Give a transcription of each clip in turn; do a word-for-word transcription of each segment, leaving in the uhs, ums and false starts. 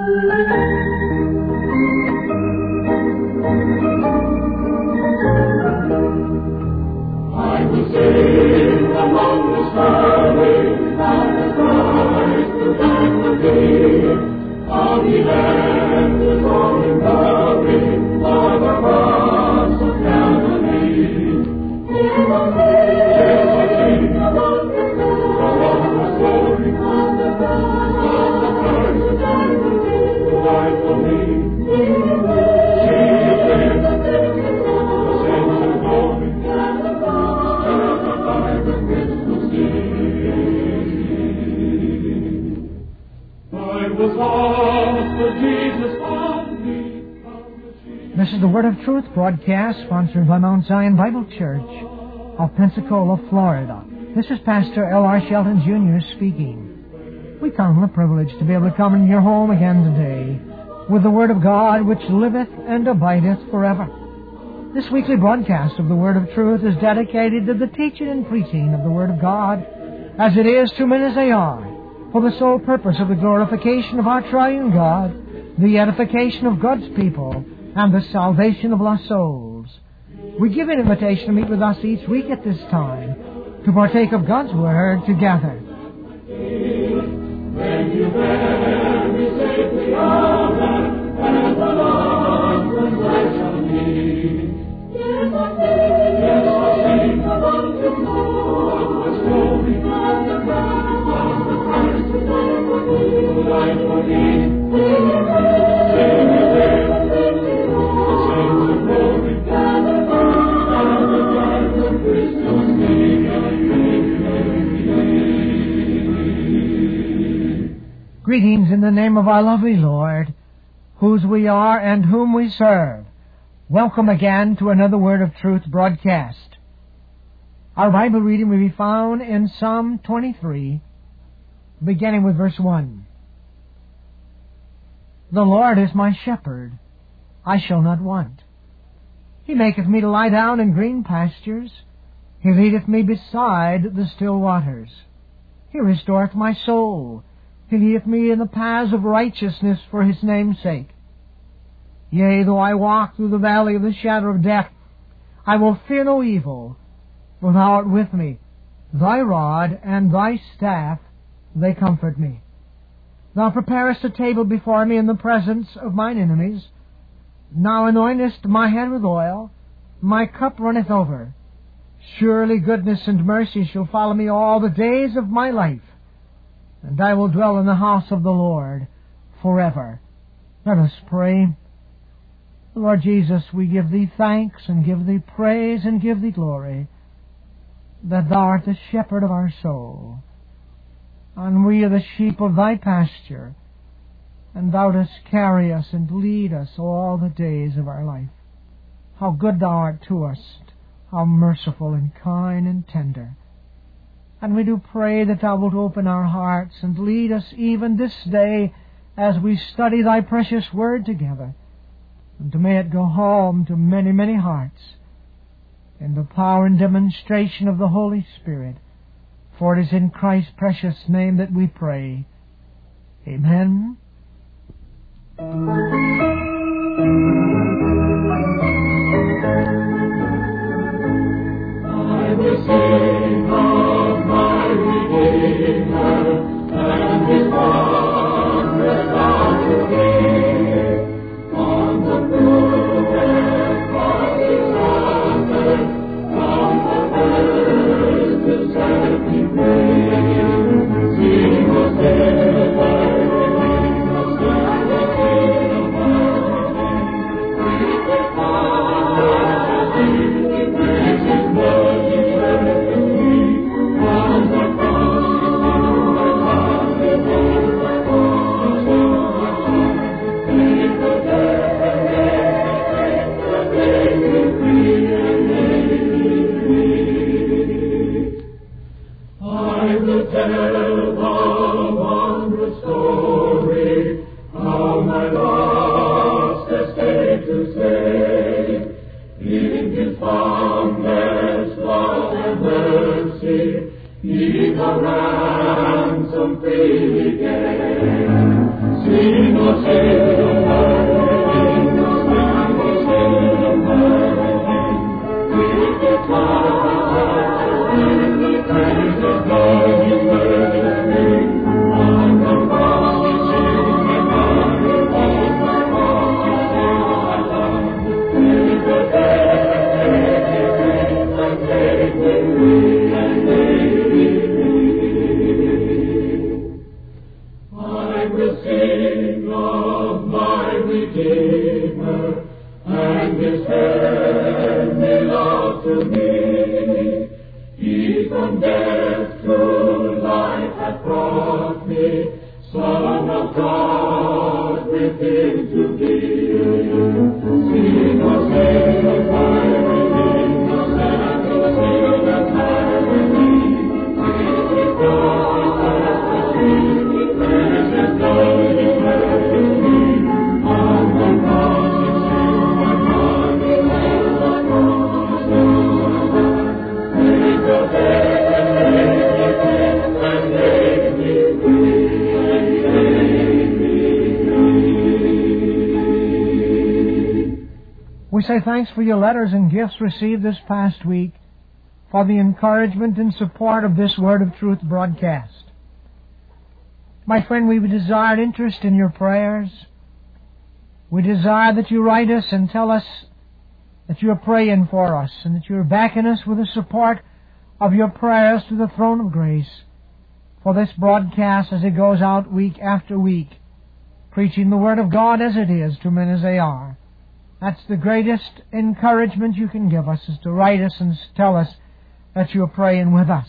This is the Word of Truth broadcast sponsored by Mount Zion Bible Church of Pensacola, Florida. This is Pastor L R Shelton Junior speaking. We count it a privilege to be able to come into your home again today with the Word of God which liveth and abideth forever. This weekly broadcast of the Word of Truth is dedicated to the teaching and preaching of the Word of God, as it is to men as they are, for the sole purpose of the glorification of our triune God, the edification of God's people, and the salvation of lost souls. We give an invitation to meet with us each week at this time to partake of God's Word together. When you bear me safely on and the Lord when I shall meet. Yes, I sing, yes, I sing the wonderful Lord's glory on the crown of the Christ who died for me. Sing it there, sing it sing the glory and the power and the life of Christus me. Greetings in the name of our lovely Lord, whose we are and whom we serve. Welcome again to another Word of Truth broadcast. Our Bible reading will be found in Psalm twenty-three, beginning with verse one. The Lord is my shepherd, I shall not want. He maketh me to lie down in green pastures. He leadeth me beside the still waters. He restoreth my soul. He leadeth me in the paths of righteousness for His name's sake. Yea, though I walk through the valley of the shadow of death, I will fear no evil, for Thou art with me. Thy rod and Thy staff, they comfort me. Thou preparest a table before me in the presence of mine enemies. Thou anointest my head with oil, my cup runneth over. Surely goodness and mercy shall follow me all the days of my life, and I will dwell in the house of the Lord forever. Let us pray. Lord Jesus, we give Thee thanks and give Thee praise and give Thee glory, that Thou art the shepherd of our soul, and we are the sheep of Thy pasture, and Thou dost carry us and lead us all the days of our life. How good Thou art to us, how merciful and kind and tender. And we do pray that Thou wilt open our hearts and lead us even this day as we study Thy precious Word together, and may it go home to many, many hearts in the power and demonstration of the Holy Spirit. For it is in Christ's precious name that we pray. Amen. I will sing of my Redeemer and His wondrous love to me. On the cruel cross He suffered, from the earth to set me free. He was dead, I believe, was dead. Sing, O We say thanks for your letters and gifts received this past week, for the encouragement and support of this Word of Truth broadcast. My friend, we desire interest in your prayers. We desire that you write us and tell us that you are praying for us and that you are backing us with the support of your prayers to the throne of grace for this broadcast as it goes out week after week, preaching the Word of God as it is to men as they are. That's the greatest encouragement you can give us, is to write us and tell us that you're praying with us.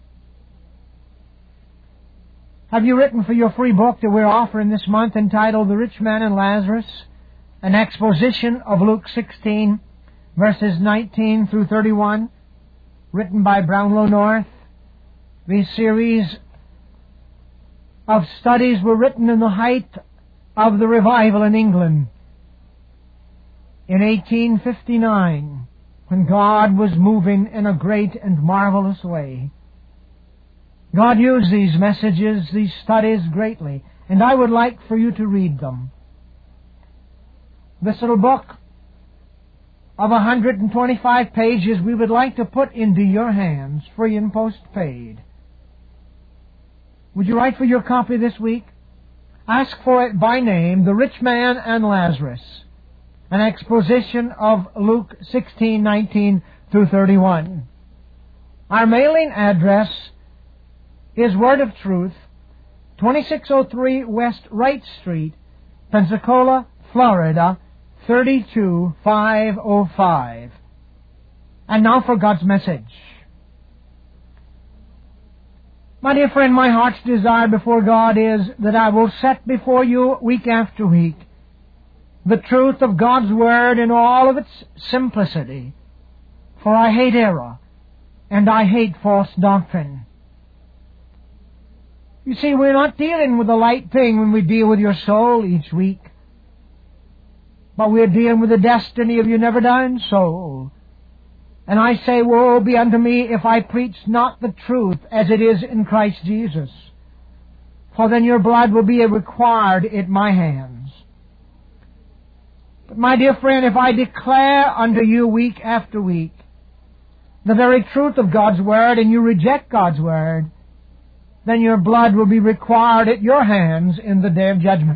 Have you written for your free book that we're offering this month entitled The Rich Man and Lazarus, an exposition of Luke sixteen, verses nineteen through thirty-one, written by Brownlow North? These series of studies were written in the height of the revival in England in eighteen fifty-nine, when God was moving in a great and marvelous way. God used these messages, these studies greatly, and I would like for you to read them. This little book of one hundred twenty-five pages we would like to put into your hands, free and postpaid. Would you write for your copy this week? Ask for it by name, The Rich Man and Lazarus, an exposition of Luke sixteen, nineteen through thirty-one. Our mailing address is Word of Truth, twenty-six oh three West Wright Street, Pensacola, Florida, thirty-two five oh five. And now for God's message. My dear friend, my heart's desire before God is that I will set before you week after week the truth of God's Word in all of its simplicity. For I hate error, and I hate false doctrine. You see, we're not dealing with a light thing when we deal with your soul each week, but we're dealing with the destiny of your never-dying soul. And I say, woe be unto me if I preach not the truth as it is in Christ Jesus, for then your blood will be required at my hands. But my dear friend, if I declare unto you week after week the very truth of God's Word, and you reject God's Word, then your blood will be required at your hands in the day of judgment.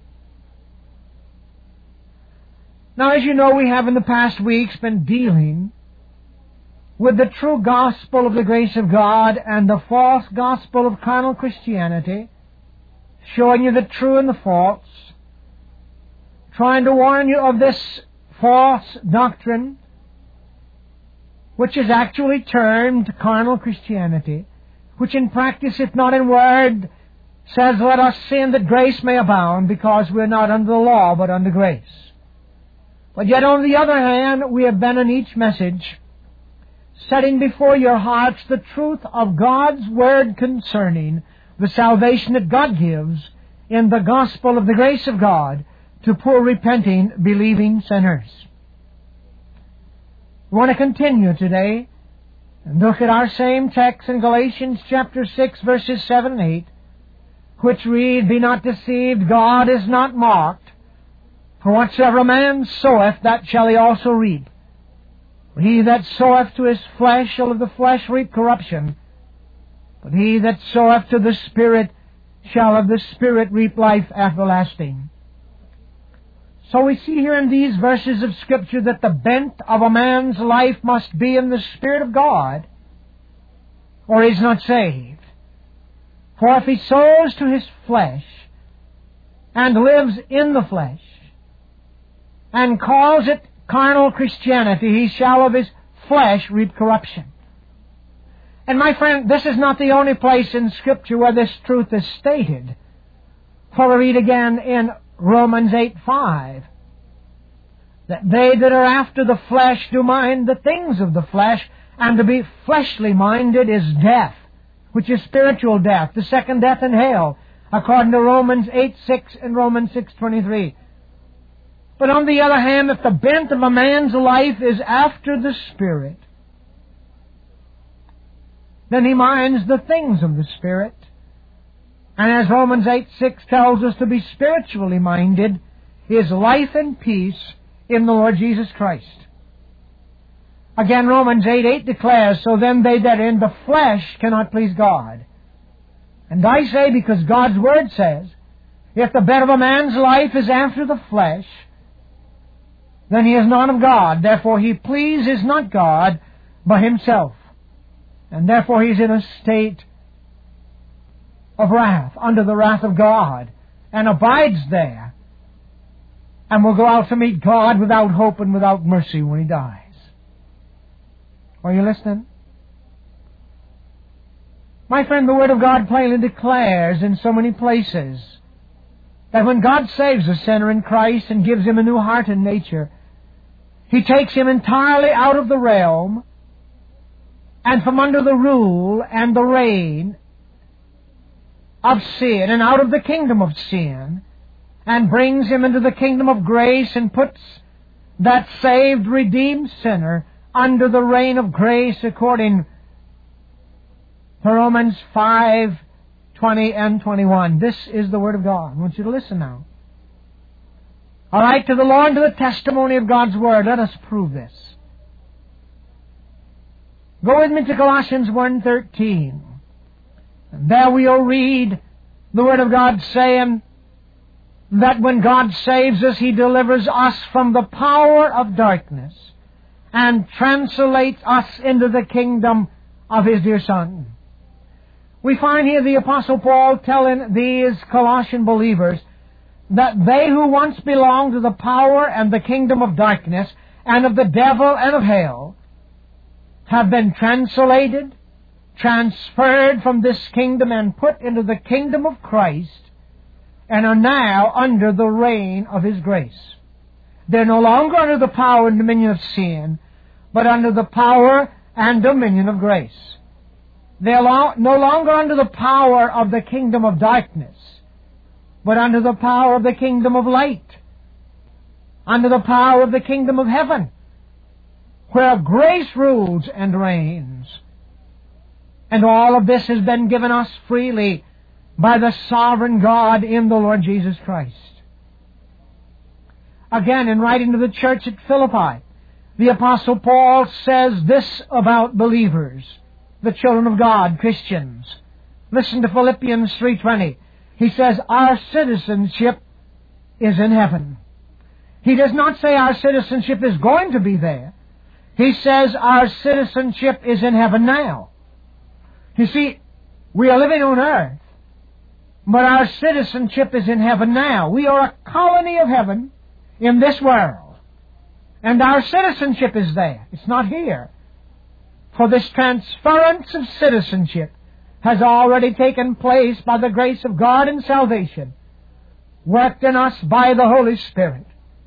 Now, as you know, we have in the past weeks been dealing with the true gospel of the grace of God and the false gospel of carnal Christianity, showing you the true and the false, trying to warn you of this false doctrine, which is actually termed carnal Christianity, which in practice, if not in word, says, let us sin that grace may abound, because we're not under the law, but under grace. But yet, on the other hand, we have been in each message setting before your hearts the truth of God's Word concerning the salvation that God gives in the gospel of the grace of God to poor, repenting, believing sinners. We want to continue today and look at our same text in Galatians chapter six, verses seven and eight, which read, Be not deceived, God is not mocked. For whatsoever a man soweth, that shall he also reap. For he that soweth to his flesh shall of the flesh reap corruption. But he that soweth to the Spirit shall of the Spirit reap life everlasting. So we see here in these verses of Scripture that the bent of a man's life must be in the Spirit of God, or he's not saved. For if he sows to his flesh, and lives in the flesh, and calls it carnal Christianity, he shall of his flesh reap corruption. And my friend, this is not the only place in Scripture where this truth is stated. For we read again in Romans eight five, that they that are after the flesh do mind the things of the flesh, and to be fleshly minded is death, which is spiritual death, the second death in hell, according to Romans eight six and Romans six twenty-three. But on the other hand, if the bent of a man's life is after the Spirit, then he minds the things of the Spirit. And as Romans eight six tells us, to be spiritually minded is life and peace in the Lord Jesus Christ. Again, Romans eight eight declares, So then they that are in the flesh cannot please God. And I say, because God's Word says, if the bent of a man's life is after the flesh, then he is not of God. Therefore he pleases not God, but himself. And therefore he is in a state of wrath, under the wrath of God, and abides there, and will go out to meet God without hope and without mercy when he dies. Are you listening? My friend, the Word of God plainly declares in so many places that when God saves a sinner in Christ and gives him a new heart and nature, He takes him entirely out of the realm and from under the rule and the reign of sin, and out of the kingdom of sin, and brings him into the kingdom of grace, and puts that saved, redeemed sinner under the reign of grace, according to Romans five twenty and twenty-one. This is the Word of God. I want you to listen now. All right, to the Lord, to the testimony of God's Word, let us prove this. Go with me to Colossians one thirteen. And there we'll read the Word of God saying that when God saves us, He delivers us from the power of darkness and translates us into the kingdom of His dear Son. We find here the Apostle Paul telling these Colossian believers that they who once belonged to the power and the kingdom of darkness and of the devil and of hell have been translated, transferred from this kingdom and put into the kingdom of Christ, and are now under the reign of His grace. They're no longer under the power and dominion of sin, but under the power and dominion of grace. They're lo- no longer under the power of the kingdom of darkness, but under the power of the kingdom of light, under the power of the kingdom of heaven, where grace rules and reigns. And all of this has been given us freely by the sovereign God in the Lord Jesus Christ. Again, in writing to the church at Philippi, the Apostle Paul says this about believers, the children of God, Christians. Listen to Philippians three twenty. He says, our citizenship is in heaven. He does not say our citizenship is going to be there. He says our citizenship is in heaven now. You see, we are living on earth, but our citizenship is in heaven now. We are a colony of heaven in this world, and our citizenship is there. It's not here. For this transference of citizenship has already taken place by the grace of God in salvation, worked in us by the Holy Spirit.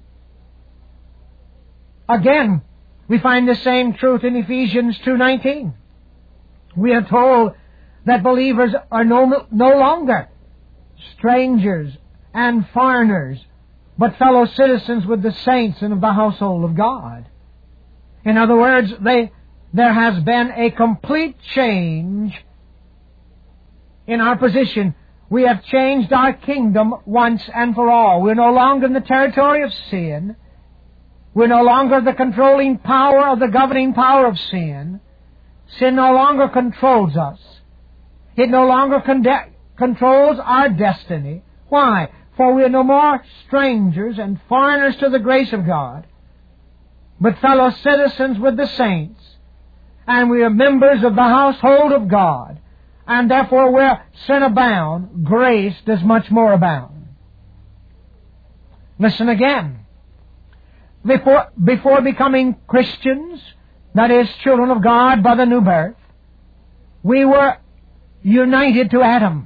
Again, we find the same truth in Ephesians two nineteen. We are told that believers are no, no longer strangers and foreigners, but fellow citizens with the saints and of the household of God. In other words, they, there has been a complete change in our position. We have changed our kingdom once and for all. We're no longer in the territory of sin. We're no longer the controlling power of the governing power of sin. Sin no longer controls us. It no longer conde- controls our destiny. Why? For we are no more strangers and foreigners to the grace of God, but fellow citizens with the saints. And we are members of the household of God. And therefore where sin abound, grace does much more abound. Listen again. Before, before becoming Christians, that is, children of God by the new birth, we were united to Adam.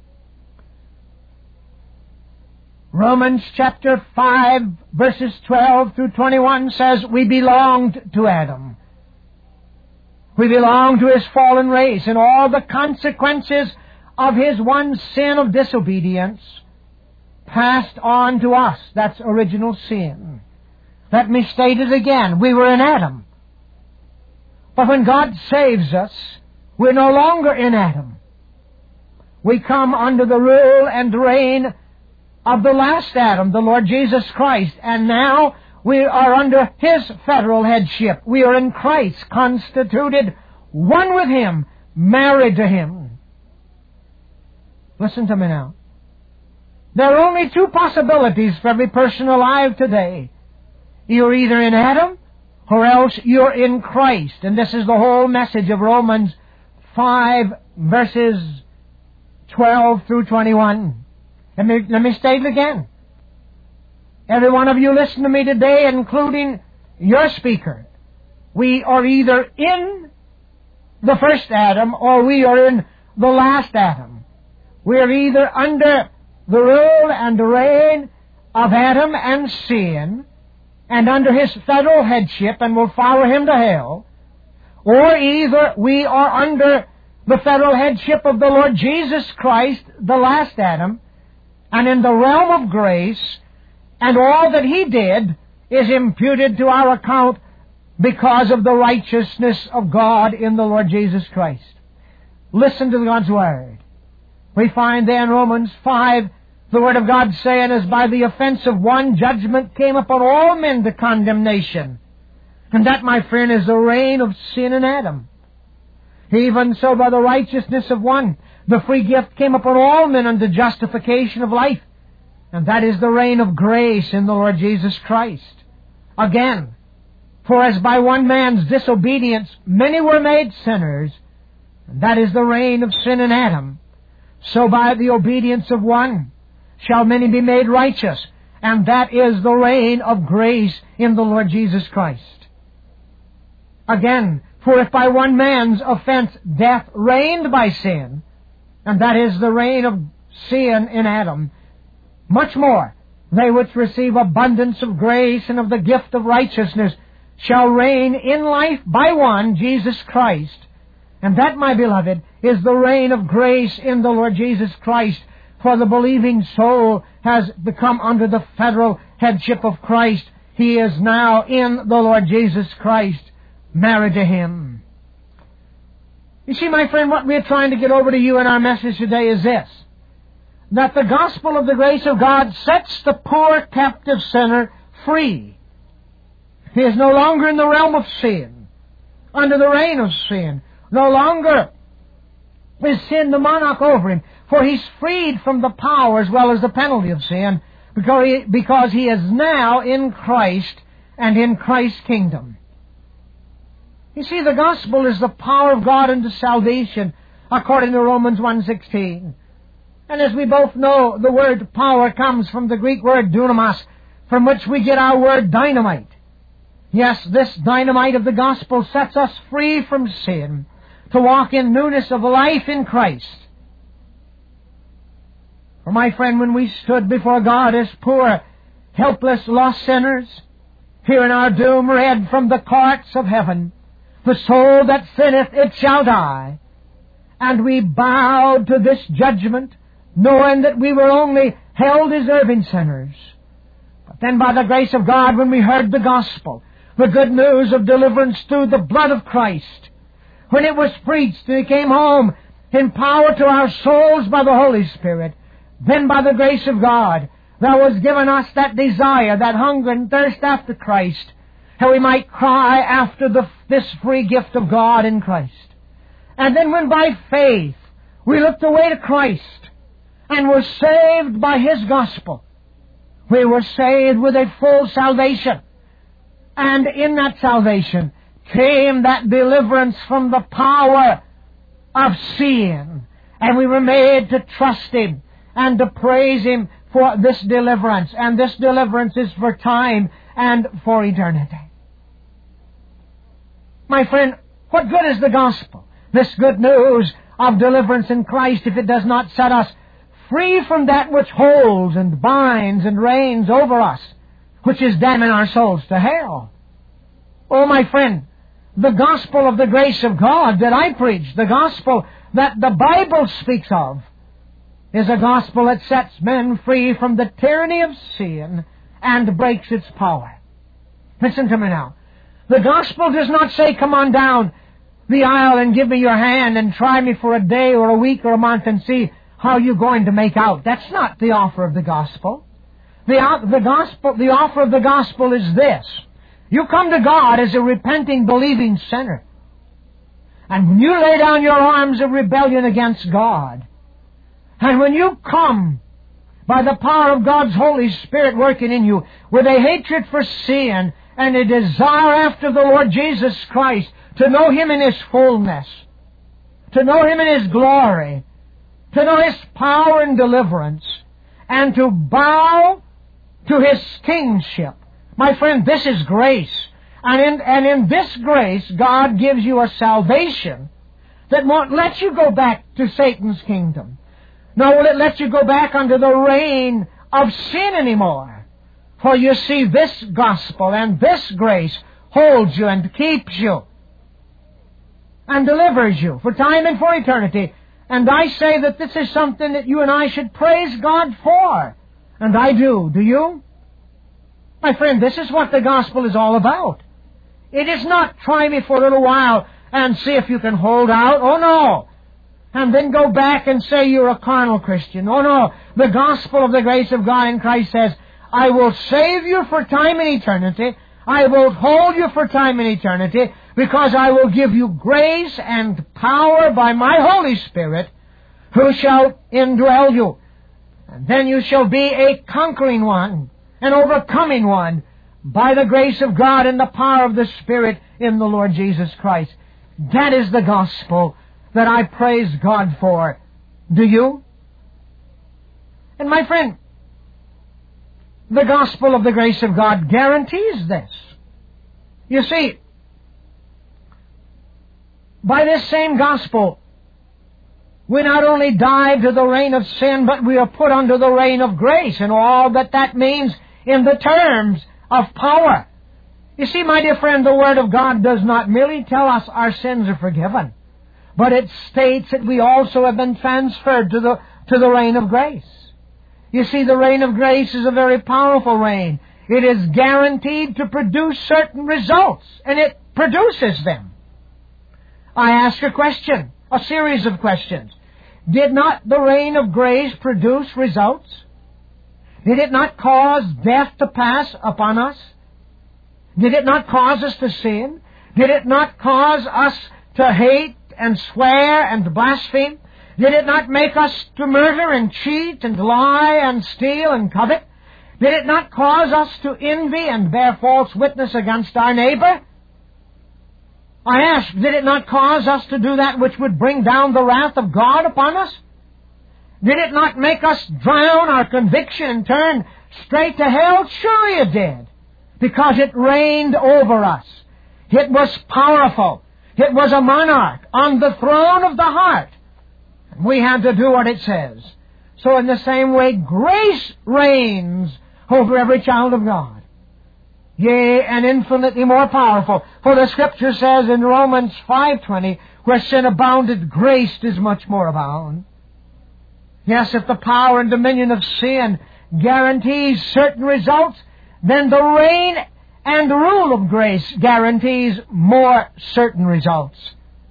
Romans chapter five, verses twelve through twenty-one says we belonged to Adam. We belong to his fallen race, and all the consequences of his one sin of disobedience passed on to us. That's original sin. Let me state it again. We were in Adam. But when God saves us, we're no longer in Adam. We come under the rule and reign of the last Adam, the Lord Jesus Christ, and now we are under his federal headship. We are in Christ, constituted one with him, married to him. Listen to me now. There are only two possibilities for every person alive today. You're either in Adam, or else you're in Christ. And this is the whole message of Romans five, verses twelve through twenty-one. Let me, let me state it again. Every one of you listen to me today, including your speaker. We are either in the first Adam, or we are in the last Adam. We are either under the rule and the reign of Adam and sin, and under his federal headship, and will follow him to hell, or either we are under the federal headship of the Lord Jesus Christ, the last Adam, and in the realm of grace, and all that he did is imputed to our account because of the righteousness of God in the Lord Jesus Christ. Listen to God's Word. We find there in Romans five, the Word of God saying, as by the offense of one, judgment came upon all men to condemnation. And that, my friend, is the reign of sin in Adam. Even so, by the righteousness of one, the free gift came upon all men unto justification of life. And that is the reign of grace in the Lord Jesus Christ. Again, for as by one man's disobedience many were made sinners, and that is the reign of sin in Adam, so by the obedience of one shall many be made righteous, and that is the reign of grace in the Lord Jesus Christ. Again, for if by one man's offense death reigned by sin, and that is the reign of sin in Adam, much more they which receive abundance of grace and of the gift of righteousness shall reign in life by one, Jesus Christ. And that, my beloved, is the reign of grace in the Lord Jesus Christ. For the believing soul has become under the federal headship of Christ. He is now in the Lord Jesus Christ, married to him. You see, my friend, what we're trying to get over to you in our message today is this: that the gospel of the grace of God sets the poor captive sinner free. He is no longer in the realm of sin, under the reign of sin. No longer is sin the monarch over him, for he's freed from the power as well as the penalty of sin, because he, because he is now in Christ and in Christ's kingdom. You see, the gospel is the power of God unto salvation, according to Romans one sixteen. And as we both know, the word power comes from the Greek word dunamis, from which we get our word dynamite. Yes, this dynamite of the gospel sets us free from sin, to walk in newness of life in Christ. For my friend, when we stood before God as poor, helpless, lost sinners, hearing our doom read from the courts of heaven, the soul that sinneth, it shall die. And we bowed to this judgment, knowing that we were only hell-deserving sinners. But then by the grace of God, when we heard the gospel, the good news of deliverance through the blood of Christ, when it was preached and he came home in power to our souls by the Holy Spirit, then by the grace of God, Thou hast given us that desire, that hunger and thirst after Christ, how we might cry after the, this free gift of God in Christ. And then when by faith we looked away to Christ and were saved by His gospel, we were saved with a full salvation. And in that salvation came that deliverance from the power of sin. And we were made to trust Him and to praise Him for this deliverance. And this deliverance is for time and for eternity. My friend, what good is the gospel? This good news of deliverance in Christ, if it does not set us free from that which holds and binds and reigns over us, which is damning our souls to hell. Oh, my friend, the gospel of the grace of God that I preach, the gospel that the Bible speaks of, is a gospel that sets men free from the tyranny of sin and breaks its power. Listen to me now. The gospel does not say, come on down the aisle and give me your hand and try me for a day or a week or a month and see how you're going to make out. That's not the offer of the gospel. The, the gospel, the offer of the gospel is this. You come to God as a repenting, believing sinner. And when you lay down your arms of rebellion against God, and when you come by the power of God's Holy Spirit working in you with a hatred for sin and a desire after the Lord Jesus Christ, to know Him in His fullness, to know Him in His glory, to know His power and deliverance, and to bow to His kingship. My friend, this is grace. And in, and in this grace, God gives you a salvation that won't let you go back to Satan's kingdom. Nor will it let you go back under the reign of sin anymore. For you see, this gospel and this grace holds you and keeps you and delivers you for time and for eternity. And I say that this is something that you and I should praise God for. And I do. Do you? My friend, this is what the gospel is all about. It is not try me for a little while and see if you can hold out. Oh, no. And then go back and say you're a carnal Christian. Oh, no. The gospel of the grace of God in Christ says, I will save you for time and eternity. I will hold you for time and eternity, because I will give you grace and power by my Holy Spirit, who shall indwell you. And then you shall be a conquering one, an overcoming one, by the grace of God and the power of the Spirit in the Lord Jesus Christ. That is the gospel that I praise God for. Do you? And my friend, the gospel of the grace of God guarantees this. You see, by this same gospel, we not only die to the reign of sin, but we are put under the reign of grace, and all that that means in the terms of power. You see, my dear friend, the Word of God does not merely tell us our sins are forgiven, but it states that we also have been transferred to the, to the reign of grace. You see, the reign of grace is a very powerful reign. It is guaranteed to produce certain results, and it produces them. I ask a question, a series of questions. Did not the reign of grace produce results? Did it not cause death to pass upon us? Did it not cause us to sin? Did it not cause us to hate and swear and blaspheme? Did it not make us to murder and cheat and lie and steal and covet? Did it not cause us to envy and bear false witness against our neighbor? I ask, did it not cause us to do that which would bring down the wrath of God upon us? Did it not make us drown our conviction and turn straight to hell? Sure it did, because it reigned over us. It was powerful. It was a monarch on the throne of the heart. We had to do what it says. So in the same way, grace reigns over every child of God. Yea, and infinitely more powerful. For the Scripture says in Romans five twenty, where sin abounded, grace does much more abound. Yes, if the power and dominion of sin guarantees certain results, then the reign and rule of grace guarantees more certain results.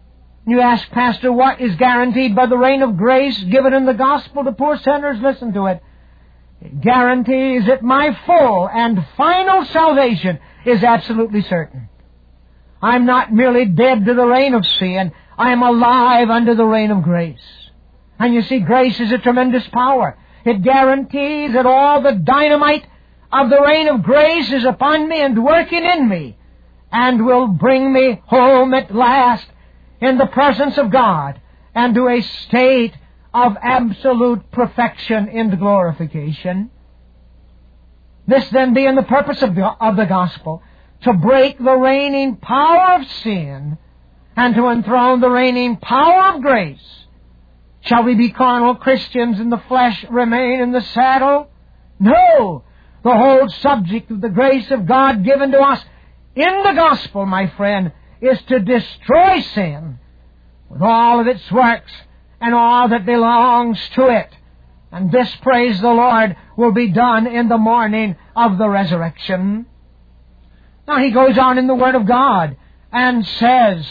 You ask, Pastor, what is guaranteed by the reign of grace given in the gospel to poor sinners? Listen to it. It guarantees that my full and final salvation is absolutely certain. I'm not merely dead to the reign of sin. I am alive under the reign of grace. And you see, grace is a tremendous power. It guarantees that all the dynamite of the reign of grace is upon me and working in me, and will bring me home at last in the presence of God and to a state of absolute perfection in glorification. This then being the purpose of the, of the gospel, to break the reigning power of sin and to enthrone the reigning power of grace. Shall we be carnal Christians and the flesh remain in the saddle? No! The whole subject of the grace of God given to us in the gospel, my friend, is to destroy sin with all of its works and all that belongs to it. And this, praise the Lord, will be done in the morning of the resurrection. Now he goes on in the Word of God and says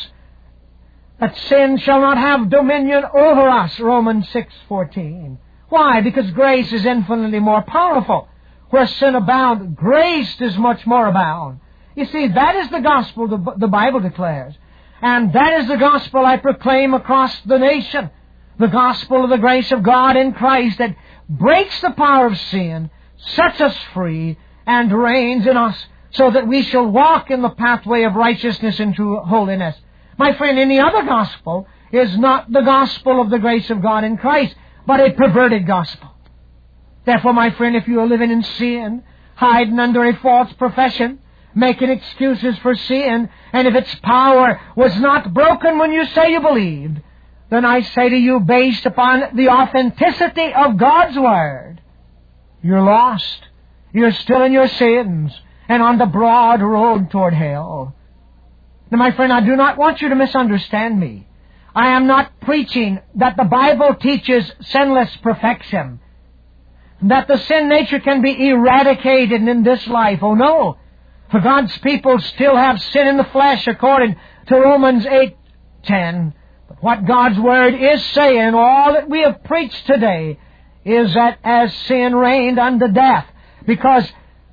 that sin shall not have dominion over us, Romans six fourteen. Why? Because grace is infinitely more powerful. Where sin abound, grace does much more abound. You see, that is the gospel the Bible declares. And that is the gospel I proclaim across the nation. The gospel of the grace of God in Christ that breaks the power of sin, sets us free, and reigns in us so that we shall walk in the pathway of righteousness into holiness. My friend, any other gospel is not the gospel of the grace of God in Christ, but a perverted gospel. Therefore, my friend, if you are living in sin, hiding under a false profession, making excuses for sin, and if its power was not broken when you say you believed, then I say to you, based upon the authenticity of God's Word, you're lost. You're still in your sins and on the broad road toward hell. Now, my friend, I do not want you to misunderstand me. I am not preaching that the Bible teaches sinless perfection, that the sin nature can be eradicated in this life. Oh, no. For God's people still have sin in the flesh, according to Romans eight ten. But what God's Word is saying, all that we have preached today, is that as sin reigned unto death, because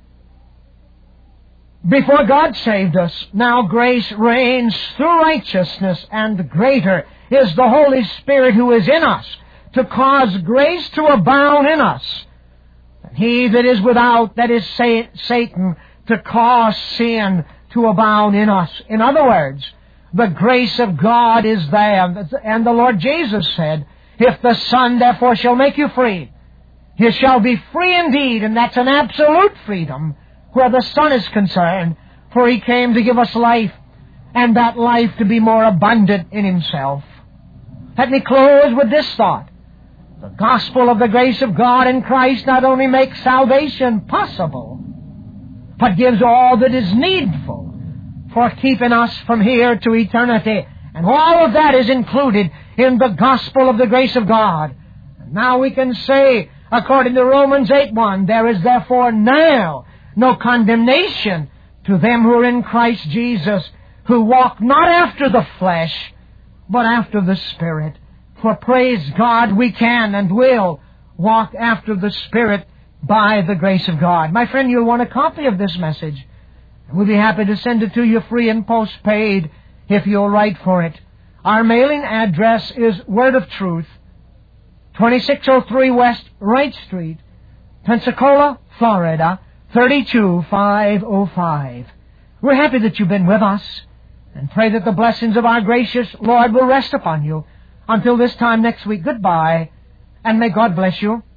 before God saved us, now grace reigns through righteousness, and greater is the Holy Spirit who is in us, to cause grace to abound in us. And he that is without, that is Satan, to cause sin to abound in us. In other words, the grace of God is there. And the Lord Jesus said, if the Son therefore shall make you free, you shall be free indeed. And that's an absolute freedom where the Son is concerned. For He came to give us life, and that life to be more abundant in Himself. Let me close with this thought. The gospel of the grace of God in Christ not only makes salvation possible, but gives all that is needful for keeping us from here to eternity. And all of that is included in the gospel of the grace of God. And now we can say, according to Romans eight one, there is therefore now no condemnation to them who are in Christ Jesus, who walk not after the flesh, but after the Spirit. For praise God, we can and will walk after the Spirit by the grace of God. My friend, you'll want a copy of this message. We'll be happy to send it to you free and postpaid if you'll write for it. Our mailing address is Word of Truth, twenty-six oh three West Wright Street, Pensacola, Florida, thirty-two five oh five. We're happy that you've been with us, and pray that the blessings of our gracious Lord will rest upon you. Until this time next week, goodbye, and may God bless you.